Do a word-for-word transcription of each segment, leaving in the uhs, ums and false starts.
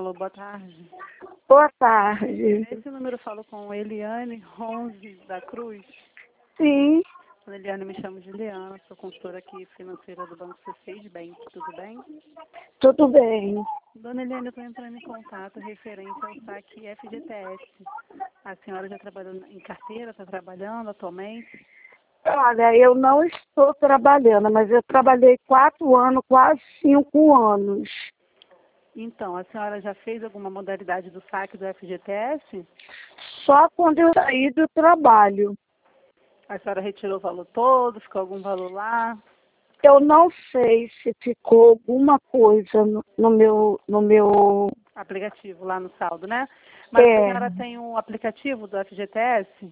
Alô, boa tarde. Boa tarde. Esse número eu falo com Eliane Ronzi da Cruz. Sim, Dona Eliane, me chamo Juliana, sou consultora aqui financeira do Banco C seis Bank, tudo bem? tudo bem. Dona Eliane, eu estou entrando em contato referente ao saque F G T S. A senhora já trabalhou em carteira, está trabalhando atualmente? Olha, eu não estou trabalhando, mas eu trabalhei quatro anos, quase cinco anos. Então, a senhora já fez alguma modalidade do saque do F G T S? Só quando eu saí do trabalho. A senhora retirou o valor todo, ficou algum valor lá? Eu não sei se ficou alguma coisa no, no meu, no meu. Aplicativo lá no saldo, né? Mas a É, senhora tem um aplicativo do F G T S?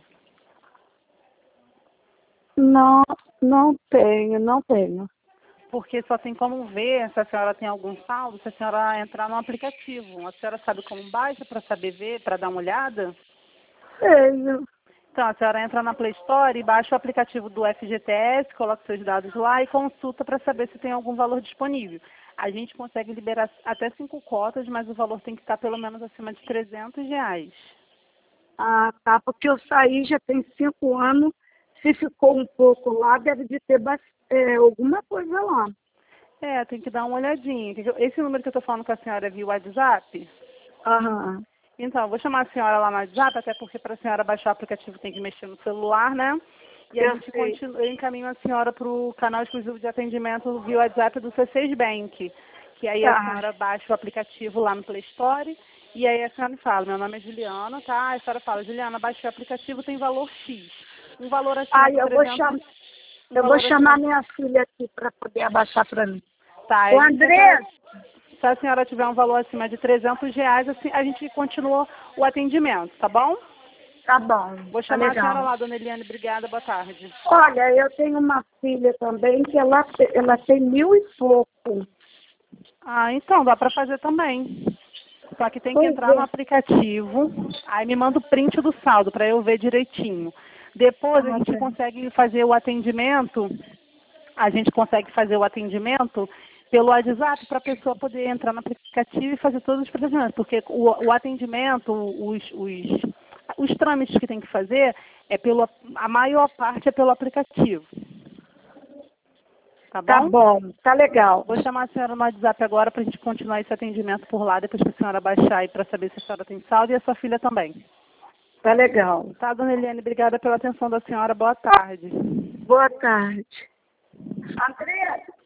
não, não tenho, não tenho. Porque só tem como ver se a senhora tem algum saldo, se a senhora entrar no aplicativo. A senhora sabe como baixa para saber ver, para dar uma olhada? Tenho. Então, a senhora entra na Play Store e baixa o aplicativo do F G T S, coloca seus dados lá e consulta para saber se tem algum valor disponível. A gente consegue liberar até cinco cotas, mas o valor tem que estar pelo menos acima de trezentos reais. Ah, tá, porque eu saí já tem cinco anos. Se ficou um pouco lá, deve de ter bas- é, alguma coisa lá. É, tem que dar uma olhadinha. Esse número que eu estou falando com a senhora é via WhatsApp? Aham. Então, eu vou chamar a senhora lá no WhatsApp, até porque para a senhora baixar o aplicativo tem que mexer no celular, né? E a Eu gente sei. continua, eu encaminho a senhora para o canal exclusivo de atendimento via WhatsApp do C seis Bank, que aí a Tá. senhora baixa o aplicativo lá no Play Store, e aí a senhora me fala, meu nome é Juliana, tá? A senhora fala, Juliana, baixei o aplicativo, tem valor X. Um valor acima Aí de eu vou trezentos, chamar, um eu vou valor acima chamar de... minha filha aqui para poder abaixar para mim. Tá, O aí se a senhora, André, se a senhora tiver um valor acima de trezentos reais, assim, a gente continua o atendimento, tá bom? tá bom, Vou tá chamar a senhora legal. lá, dona Eliane. Obrigada, boa tarde. Olha, eu tenho uma filha também que ela, te- ela tem mil e pouco. Ah, então, dá para fazer também. Só que tem que Pois entrar no é. aplicativo, aí me manda o print do saldo para eu ver direitinho. Depois a Ah, gente tá. consegue fazer o atendimento, a gente consegue fazer o atendimento pelo WhatsApp para a pessoa poder entrar no aplicativo e fazer todos os procedimentos, porque o, o atendimento, os, os, os trâmites que tem que fazer, é pelo, a maior parte é pelo aplicativo. Tá Tá bom? bom, tá legal. Vou chamar a senhora no WhatsApp agora para a gente continuar esse atendimento por lá, depois que a senhora baixar aí para saber se a senhora tem saldo e a sua filha também. Tá legal. Tá, dona Eliane? Obrigada pela atenção da senhora. Boa tarde. Boa tarde. André,